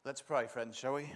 Let's pray, friends, shall we?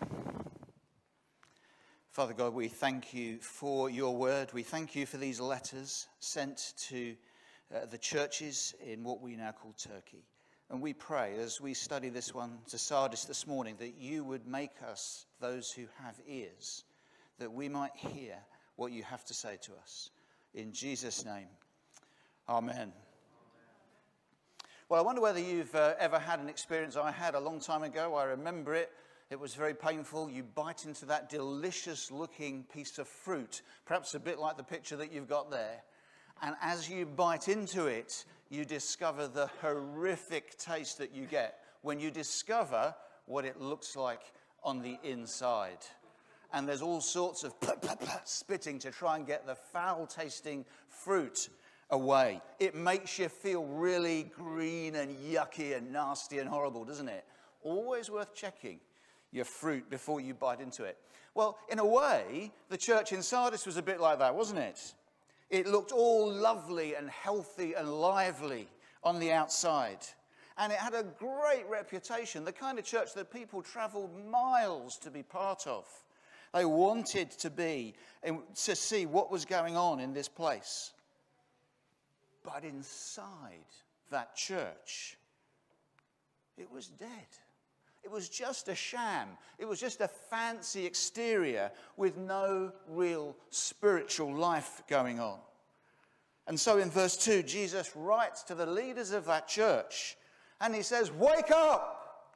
Father God, we thank you for your word. We thank you for these letters sent to the churches in what we now call Turkey. And we pray, as we study this one to Sardis this morning, that you would make us those who have ears, that we might hear what you have to say to us. In Jesus' name, amen. Well, I wonder whether you've ever had an experience I had a long time ago. I remember it. It was very painful. You bite into that delicious-looking piece of fruit, perhaps a bit like the picture that you've got there. And as you bite into it, you discover the horrific taste that you get when you discover what it looks like on the inside. And there's all sorts of spitting to try and get the foul-tasting fruit away. It makes you feel really green and yucky and nasty and horrible, doesn't it? Always worth checking your fruit before you bite into it. Well, in a way, the church in Sardis was a bit like that, wasn't it? It looked all lovely and healthy and lively on the outside. And it had a great reputation, the kind of church that people travelled miles to be part of. They wanted to see what was going on in this place. But inside that church, it was dead. It was just a sham. It was just a fancy exterior with no real spiritual life going on. And so in verse 2, Jesus writes to the leaders of that church, and he says, "Wake up!"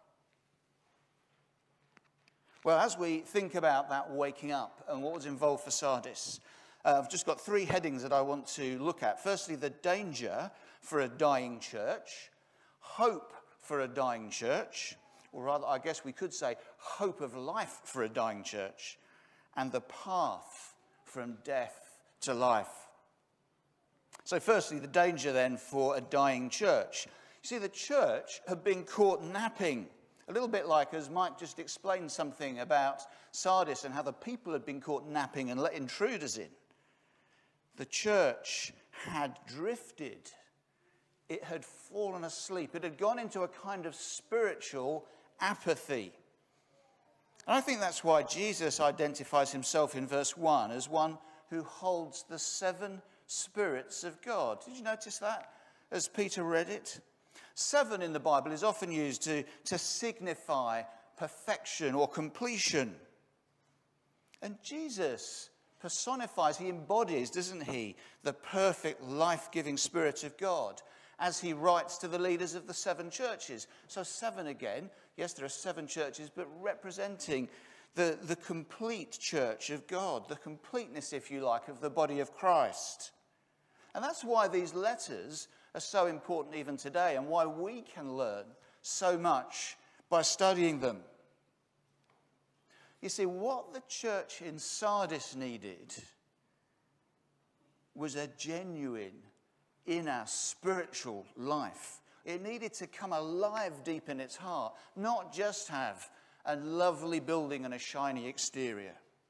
Well, as we think about that waking up and what was involved for Sardis, I've just got three headings that I want to look at. Firstly, the danger for a dying church, hope for a dying church, or rather, I guess we could say, hope of life for a dying church, and the path from death to life. So firstly, the danger then for a dying church. You see, the church had been caught napping, a little bit like as Mike just explained something about Sardis and how the people had been caught napping and let intruders in. The church had drifted. It had fallen asleep. It had gone into a kind of spiritual apathy. And I think that's why Jesus identifies himself in verse 1 as one who holds the 7 spirits of God. Did you notice that as Peter read it? 7 in the Bible is often used to signify perfection or completion. And Jesus personifies, he embodies, doesn't he, the perfect life-giving Spirit of God as he writes to the leaders of the 7 churches. So 7 again, yes, there are 7 churches, but representing the complete church of God, the completeness, if you like, of the body of Christ. And that's why these letters are so important even today, and why we can learn so much by studying them. You see, what the church in Sardis needed was a genuine inner spiritual life. It needed to come alive deep in its heart, not just have a lovely building and a shiny exterior.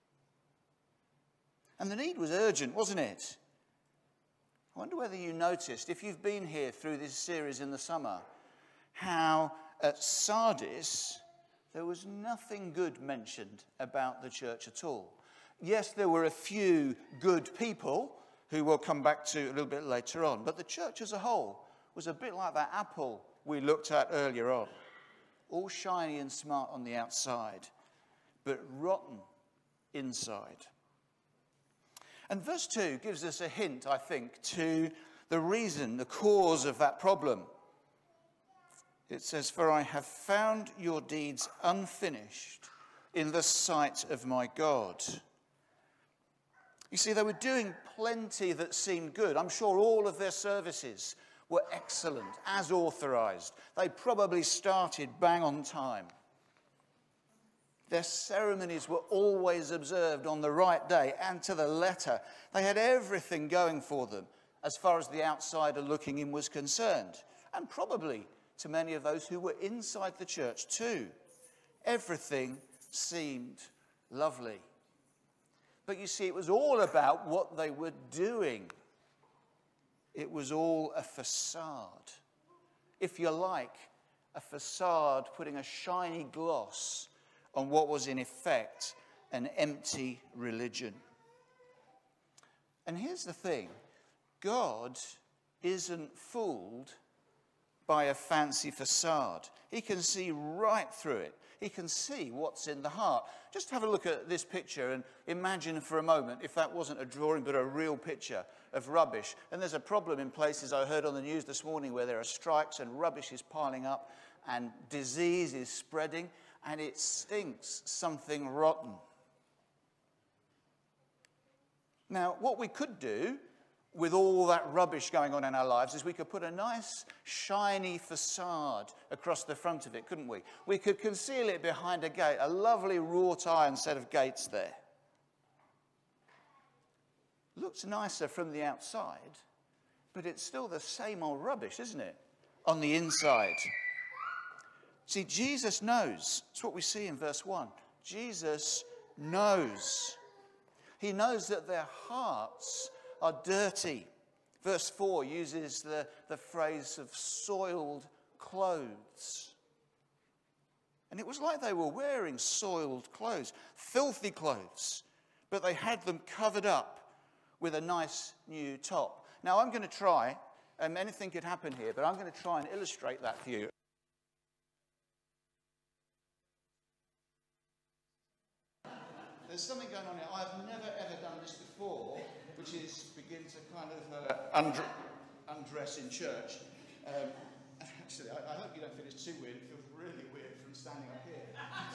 And the need was urgent, wasn't it? I wonder whether you noticed, if you've been here through this series in the summer, how at Sardis there was nothing good mentioned about the church at all. Yes, there were a few good people who we'll come back to a little bit later on, but the church as a whole was a bit like that apple we looked at earlier on. All shiny and smart on the outside, but rotten inside. And verse 2 gives us a hint, I think, to the reason, the cause of that problem. It says, "For I have found your deeds unfinished in the sight of my God." You see, they were doing plenty that seemed good. I'm sure all of their services were excellent, as authorized. They probably started bang on time. Their ceremonies were always observed on the right day and to the letter. They had everything going for them as far as the outsider looking in was concerned. And probably to many of those who were inside the church too. Everything seemed lovely. But you see, it was all about what they were doing. It was all a facade. If you like, a facade putting a shiny gloss on what was in effect an empty religion. And here's the thing, God isn't fooled by a fancy facade. He can see right through it. He can see what's in the heart. Just have a look at this picture and imagine for a moment, if that wasn't a drawing but a real picture of rubbish. And there's a problem in places I heard on the news this morning where there are strikes and rubbish is piling up and disease is spreading and it stinks something rotten. Now, what we could do with all that rubbish going on in our lives is we could put a nice shiny facade across the front of it, couldn't we? We could conceal it behind a gate, a lovely wrought iron set of gates there. Looks nicer from the outside, but it's still the same old rubbish, isn't it? On the inside. See, Jesus knows. That's what we see in verse 1. Jesus knows. He knows that their hearts are dirty. Verse 4 uses the phrase of soiled clothes. And it was like they were wearing soiled clothes, filthy clothes, but they had them covered up with a nice new top. Now I'm going to try, anything could happen here, but I'm going to try and illustrate that for you. There's something going on here. I've never ever done this before, which is begin to kind of undress in church. Actually, I hope you don't feel it's too weird. It feels really weird from standing up here.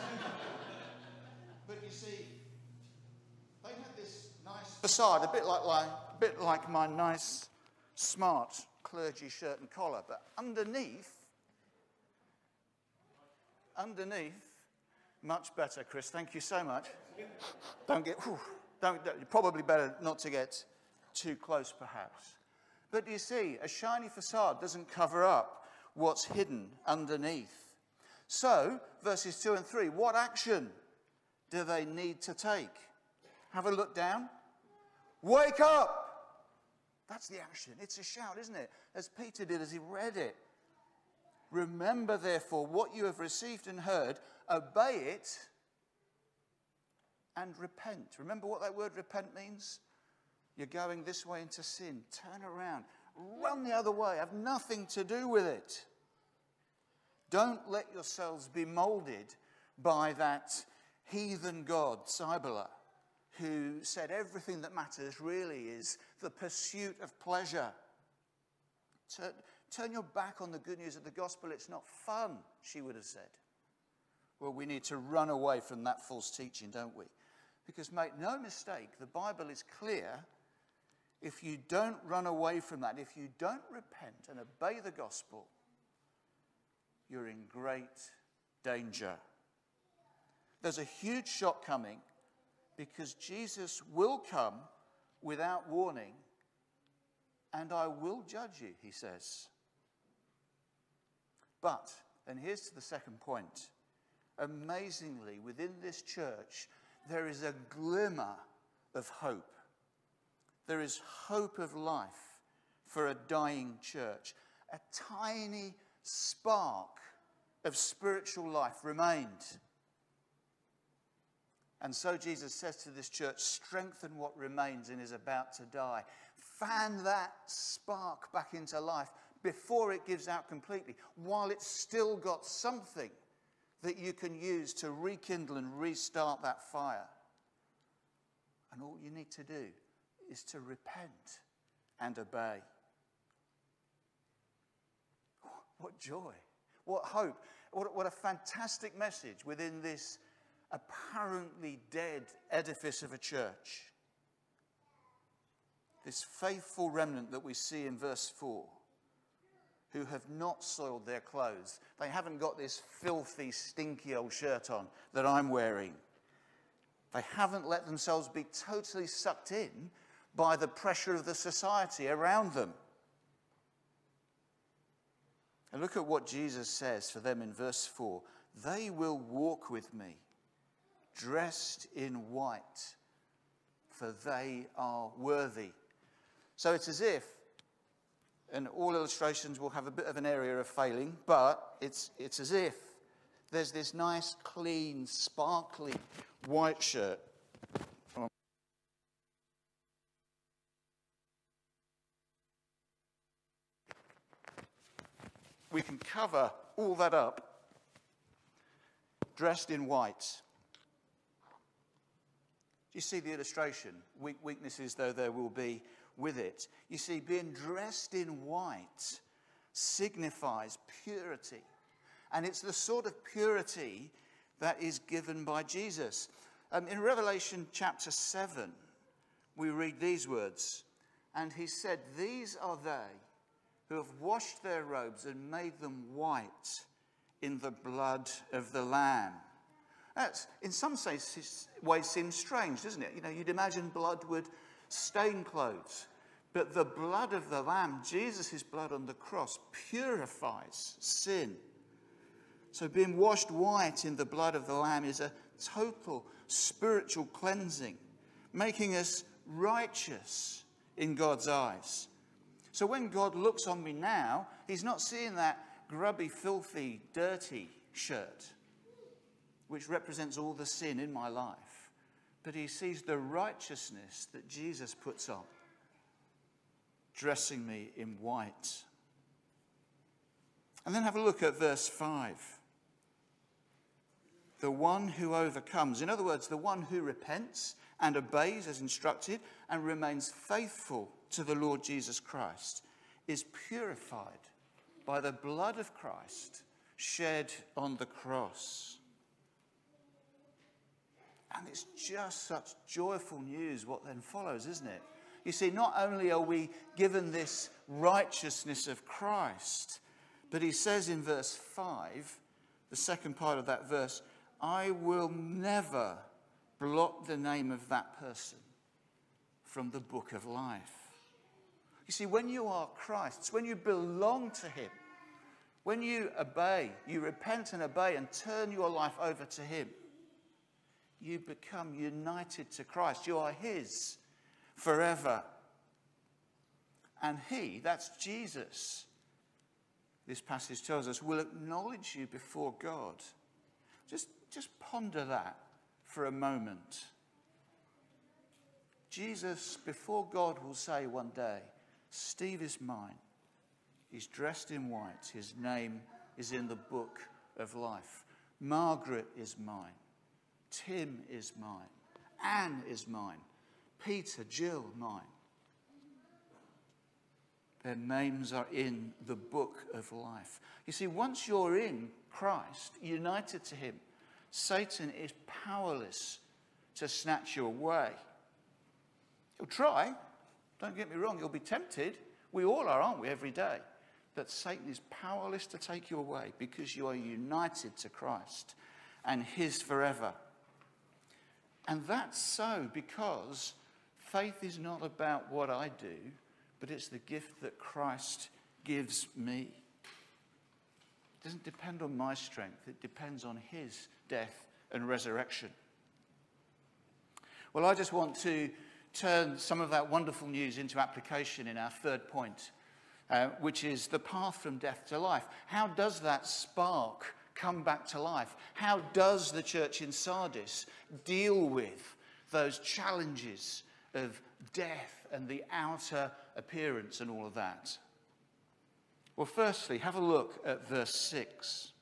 But you see, they had this nice facade, a bit like my nice, smart clergy shirt and collar, but underneath, much better, Chris. Thank you so much. Probably better not to get too close, perhaps. But you see, a shiny facade doesn't cover up what's hidden underneath. So, verses 2 and 3, what action do they need to take? Have a look down. Wake up! That's the action. It's a shout, isn't it? As Peter did as he read it. Remember, therefore, what you have received and heard, obey it, and repent. Remember what that word repent means? You're going this way into sin. Turn around. Run the other way. Have nothing to do with it. Don't let yourselves be molded by that heathen god, Cybele, who said everything that matters really is the pursuit of pleasure. Turn your back on the good news of the gospel. It's not fun, she would have said. Well, we need to run away from that false teaching, don't we? Because make no mistake, the Bible is clear. If you don't run away from that, if you don't repent and obey the gospel, you're in great danger. There's a huge shock coming because Jesus will come without warning, and I will judge you, he says. But, and here's to the second point, amazingly, within this church, there is a glimmer of hope. There is hope of life for a dying church. A tiny spark of spiritual life remained. And so Jesus says to this church, strengthen what remains and is about to die. Fan that spark back into life before it gives out completely, while it's still got something that you can use to rekindle and restart that fire. And all you need to do is to repent and obey. What joy, what hope, what a fantastic message within this apparently dead edifice of a church. This faithful remnant that we see in verse 4, who have not soiled their clothes. They haven't got this filthy, stinky old shirt on that I'm wearing. They haven't let themselves be totally sucked in by the pressure of the society around them. And look at what Jesus says for them in verse 4. They will walk with me, dressed in white, for they are worthy. So it's as if, and all illustrations will have a bit of an area of failing, but it's as if There's this nice, clean, sparkly white shirt. We can cover all that up, dressed in white. Do you see the illustration? Weaknesses though there will be with it. You see, being dressed in white signifies purity. And it's the sort of purity that is given by Jesus. In Revelation chapter 7, we read these words. And he said, "These are they who have washed their robes and made them white in the blood of the Lamb." That, in some ways, seems strange, doesn't it? You know, you'd imagine blood would stain clothes. But the blood of the Lamb, Jesus' blood on the cross, purifies sin. So being washed white in the blood of the Lamb is a total spiritual cleansing, making us righteous in God's eyes. So when God looks on me now, he's not seeing that grubby, filthy, dirty shirt, which represents all the sin in my life, but he sees the righteousness that Jesus puts on, dressing me in white. And then have a look at verse 5. The one who overcomes, in other words, the one who repents and obeys as instructed and remains faithful to the Lord Jesus Christ, is purified by the blood of Christ shed on the cross. And it's just such joyful news what then follows, isn't it? You see, not only are we given this righteousness of Christ, but he says in verse 5, the second part of that verse, "I will never blot the name of that person from the book of life." You see, when you are Christ's, when you belong to him, when you obey, you repent and obey and turn your life over to him, you become united to Christ. You are his forever. And he, that's Jesus, this passage tells us, will acknowledge you before God. Just ponder that for a moment. Jesus, before God, will say one day, "Steve is mine. He's dressed in white. His name is in the book of life. Margaret is mine. Tim is mine. Anne is mine. Peter, Jill, mine." Their names are in the book of life. You see, once you're in Christ, united to him, Satan is powerless to snatch you away. He'll try. Don't get me wrong, you'll be tempted. We all are, aren't we, every day? But Satan is powerless to take you away because you are united to Christ and his forever. And that's so because faith is not about what I do, but it's the gift that Christ gives me. It doesn't depend on my strength. It depends on his death and resurrection. Well, I just want to turn some of that wonderful news into application in our third point, which is the path from death to life. How does that spark come back to life? How does the church in Sardis deal with those challenges of death and the outer appearance and all of that? Well, firstly, have a look at verse 6.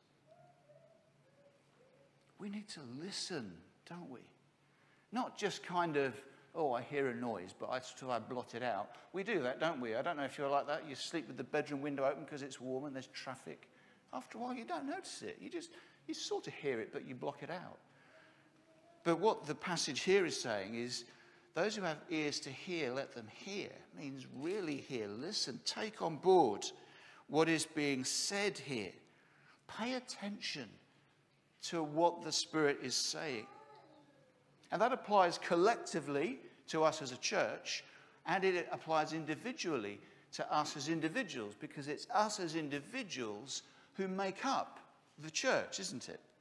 We need to listen, don't we? Not just kind of, oh, I hear a noise, but I blot it out. We do that, don't we? I don't know if you're like that. You sleep with the bedroom window open because it's warm and there's traffic. After a while, you don't notice it. You sort of hear it, but you block it out. But what the passage here is saying is, those who have ears to hear, let them hear. It means really hear, listen, take on board what is being said here. Pay attention to what the Spirit is saying. And that applies collectively to us as a church, and it applies individually to us as individuals, because it's us as individuals who make up the church, isn't it?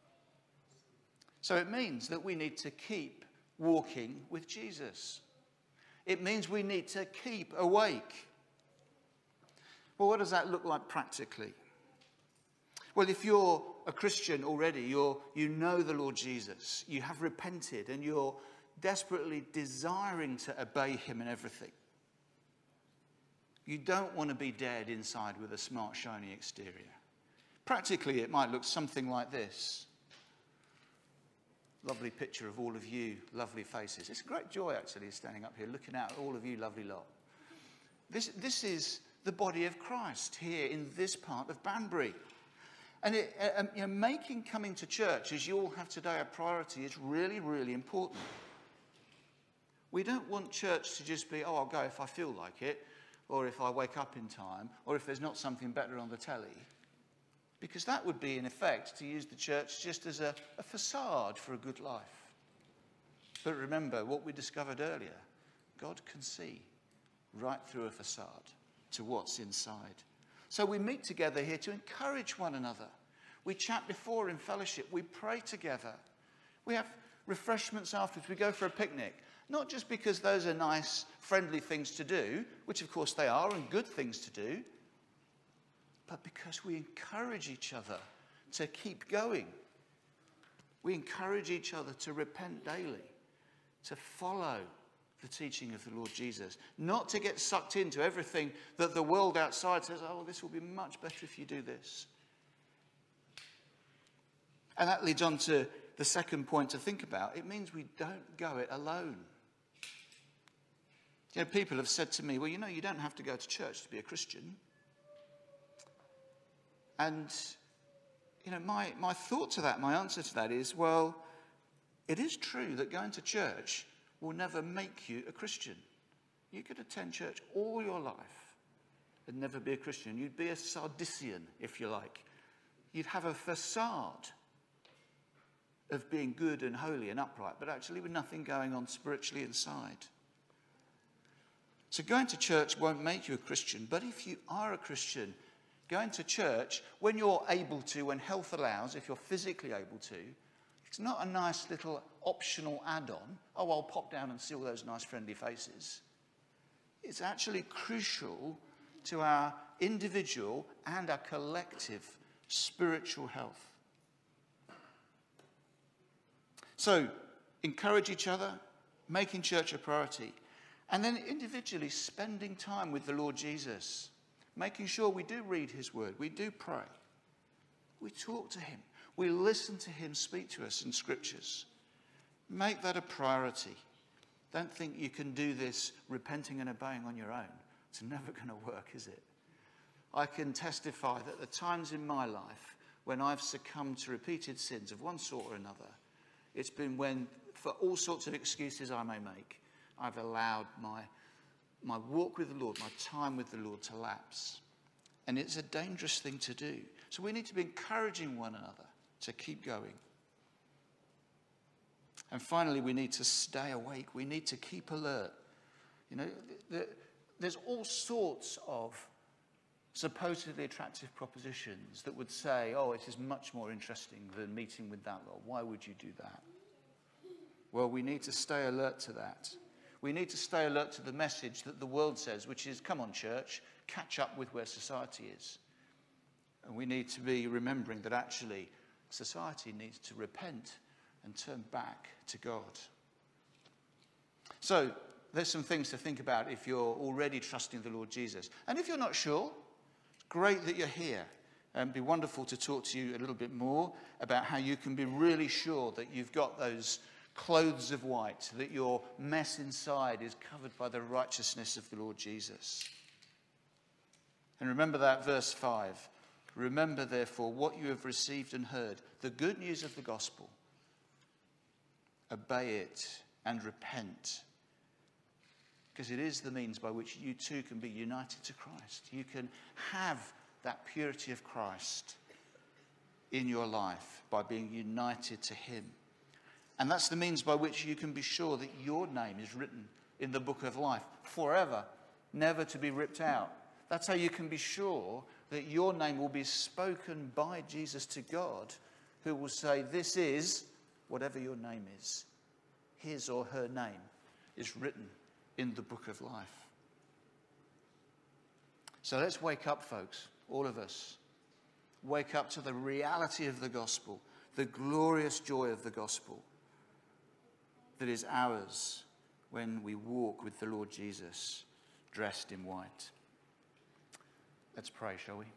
So it means that we need to keep walking with Jesus. It means we need to keep awake. Well, what does that look like practically? Well, if you're a Christian already, you know the Lord Jesus, you have repented, and you're desperately desiring to obey him in everything. You don't want to be dead inside with a smart, shiny exterior. Practically, it might look something like this. Lovely picture of all of you, lovely faces. It's a great joy, actually, standing up here, looking out at all of you, lovely lot. This is the body of Christ here in this part of Banbury. And making coming to church, as you all have today, a priority is really, really important. We don't want church to just be, oh, I'll go if I feel like it, or if I wake up in time, or if there's not something better on the telly. Because that would be, in effect, to use the church just as a facade for a good life. But remember what we discovered earlier. God can see right through a facade to what's inside. So we meet together here to encourage one another. We chat before in fellowship. We pray together. We have refreshments afterwards. We go for a picnic. Not just because those are nice, friendly things to do, which of course they are, and good things to do, but because we encourage each other to keep going. We encourage each other to repent daily, to follow the teaching of the Lord Jesus, not to get sucked into everything that the world outside says, oh, this will be much better if you do this. And that leads on to the second point to think about. It means we don't go it alone. People have said to me, well, you don't have to go to church to be a Christian. And, my thought to that, my answer to that is, well, it is true that going to church will never make you a Christian. You could attend church all your life and never be a Christian. You'd be a Sardisian, if you like. You'd have a facade of being good and holy and upright, but actually with nothing going on spiritually inside. So going to church won't make you a Christian, but if you are a Christian, going to church when you're able to, when health allows, if you're physically able to, it's not a nice little optional add-on. Oh, I'll pop down and see all those nice friendly faces. It's actually crucial to our individual and our collective spiritual health. So, encourage each other, making church a priority, and then individually spending time with the Lord Jesus, making sure we do read his word, we do pray, we talk to him, we listen to him speak to us in scriptures. Make that a priority. Don't think you can do this repenting and obeying on your own. It's never going to work, is it? I can testify that the times in my life when I've succumbed to repeated sins of one sort or another, it's been when, for all sorts of excuses I may make, I've allowed my walk with the Lord, my time with the Lord to lapse. And it's a dangerous thing to do. So we need to be encouraging one another to keep going. And finally, we need to stay awake. We need to keep alert. There's all sorts of supposedly attractive propositions that would say, oh, it is much more interesting than meeting with that lot. Why would you do that? Well, we need to stay alert to that. We need to stay alert to the message that the world says, which is, come on, church, catch up with where society is. And we need to be remembering that actually society needs to repent and turn back to God. So there's some things to think about if you're already trusting the Lord Jesus. And if you're not sure, it's great that you're here. And it'd be wonderful to talk to you a little bit more about how you can be really sure that you've got those clothes of white, that your mess inside is covered by the righteousness of the Lord Jesus. And remember that verse 5. Remember, therefore, what you have received and heard, the good news of the gospel. Obey it and repent. Because it is the means by which you too can be united to Christ. You can have that purity of Christ in your life by being united to him. And that's the means by which you can be sure that your name is written in the book of life forever, never to be ripped out. That's how you can be sure that your name will be spoken by Jesus to God, who will say, this is, whatever your name is, his or her name is written in the book of life. So let's wake up, folks, all of us. wake up to the reality of the gospel, the glorious joy of the gospel that is ours when we walk with the Lord Jesus dressed in white. Let's pray, shall we?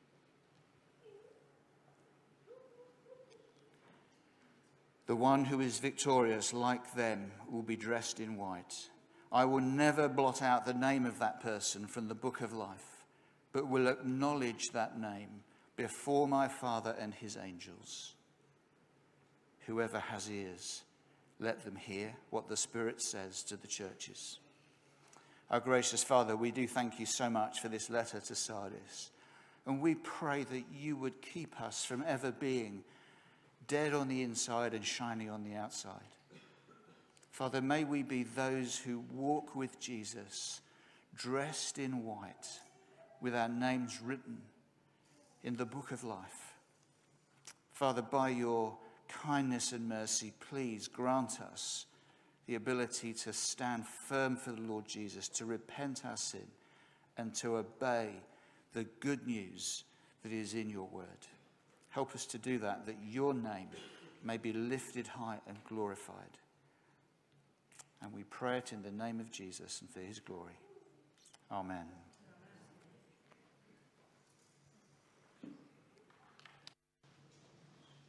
The one who is victorious like them will be dressed in white. I will never blot out the name of that person from the book of life, but will acknowledge that name before my Father and his angels. Whoever has ears, let them hear what the Spirit says to the churches. Our gracious Father, we do thank you so much for this letter to Sardis. And we pray that you would keep us from ever being dead on the inside and shiny on the outside. Father, may we be those who walk with Jesus, dressed in white, with our names written in the book of life. Father, by your kindness and mercy, please grant us the ability to stand firm for the Lord Jesus, to repent our sin, and to obey the good news that is in your word. Help us to do that, that your name may be lifted high and glorified. And we pray it in the name of Jesus and for his glory. Amen.